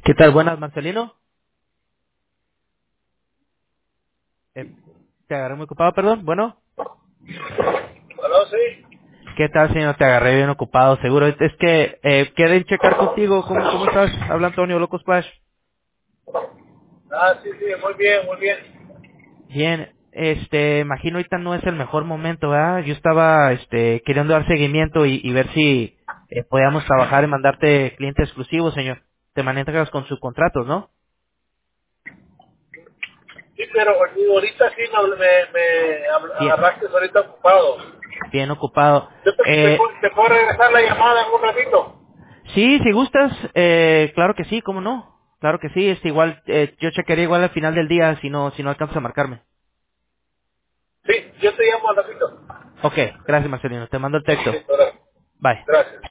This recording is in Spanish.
¿Qué tal? Buenas, Marcelino. Eh, te agarré muy ocupado, perdón. Bueno, ¿Aló, sí? ¿qué tal, señor? Te agarré bien ocupado, seguro. Es que quieren checar contigo. ¿Cómo estás? Habla Antonio Loco Splash. Ah, sí, sí, muy bien, muy bien. Bien, imagino ahorita no es el mejor momento, ¿verdad? Yo estaba, queriendo dar seguimiento y ver si podíamos trabajar en mandarte clientes exclusivos, señor. Te manejas con subcontratos, ¿no? Sí, pero ahorita sí Bien, agarraste ahorita ocupado. bien ocupado. Yo te puedo regresar la llamada en un ratito. Sí, si gustas, claro que sí, ¿cómo no? Claro que sí, igual, yo chequearía igual al final del día si no alcanzas a marcarme. Sí, yo te llamo al ratito. Ok, gracias Marcelino, te mando el texto. Sí, gracias. Bye. Gracias.